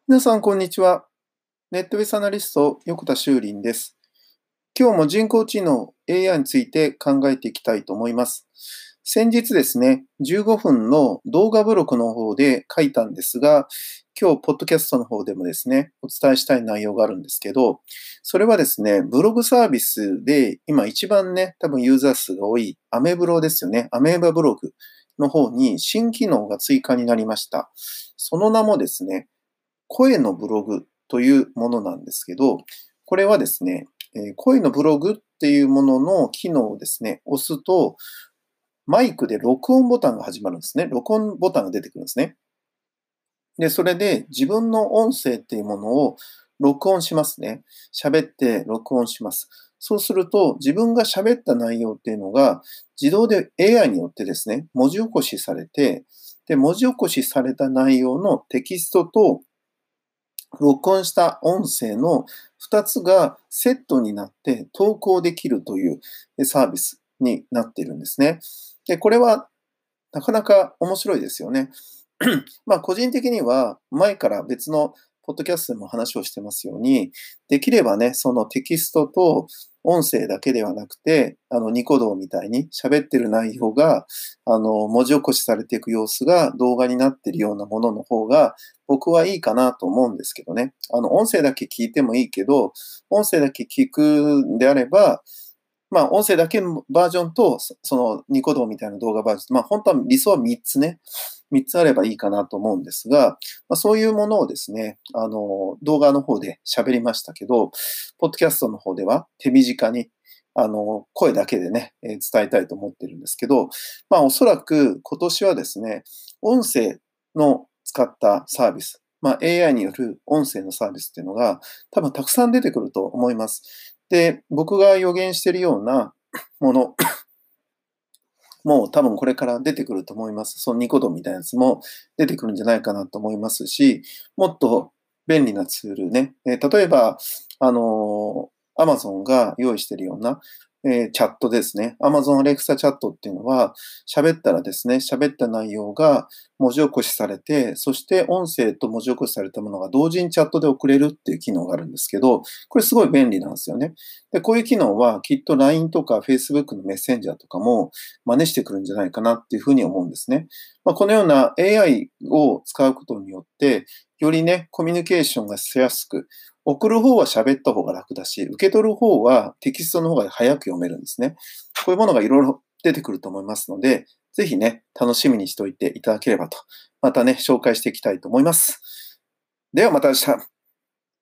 皆さん、こんにちは。ネットベースアナリスト、横田修林です。今日も人工知能 AI について考えていきたいと思います。先日ですね、15分の動画ブログの方で書いたんですが、今日、ポッドキャストの方でもですね、お伝えしたい内容があるんですけど、それはですね、ブログサービスで今一番ね、多分ユーザー数が多いアメブロですよね。アメーバブログの方に新機能が追加になりました。その名もですね、声のブログというものなんですけど、これはですね、声のブログっていうものの機能をですね、押すと、マイクで録音ボタンが始まるんですね。録音ボタンが出てくるんですね。で、それで自分の音声っていうものを録音しますね。喋って録音します。そうすると、自分が喋った内容っていうのが、自動で AI によってですね、文字起こしされて、で、文字起こしされた内容のテキストと録音した音声の2つがセットになって投稿できるというサービスになっているんですね。で、これはなかなか面白いですよね。個人的には前から別のポッドキャストでも話をしてますように、できればね、そのテキストと音声だけではなくて、ニコ動みたいに喋ってる内容が、文字起こしされていく様子が動画になっているようなものの方が、僕はいいかなと思うんですけどね。音声だけ聞いてもいいけど、音声だけ聞くんであれば、音声だけのバージョンと、そのニコ動みたいな動画バージョン、本当は理想は3つね、3つあればいいかなと思うんですが、そういうものをですね、動画の方で喋りましたけど、ポッドキャストの方では手短に、声だけでね、伝えたいと思ってるんですけど、おそらく今年はですね、音声の使ったサービス、AI による音声のサービスっていうのが、多分たくさん出てくると思います。で、僕が予言しているようなものもう多分これから出てくると思います。そのニコ動みたいなやつも出てくるんじゃないかなと思いますし、もっと便利なツールね、例えば、Amazon が用意しているような、チャットですね。Amazon Alexa チャットっていうのは、喋ったらですね、喋った内容が文字起こしされて、そして音声と文字起こしされたものが同時にチャットで送れるっていう機能があるんですけど、これすごい便利なんですよね。で、こういう機能はきっと LINE とか Facebook のメッセンジャーとかも真似してくるんじゃないかなっていうふうに思うんですね。このような AI を使うことによって、よりね、コミュニケーションがしやすく、送る方は喋った方が楽だし、受け取る方はテキストの方が早く読めるんですね。こういうものがいろいろ出てくると思いますので、ぜひね、楽しみにしておいていただければと、またね、紹介していきたいと思います。ではまた明日。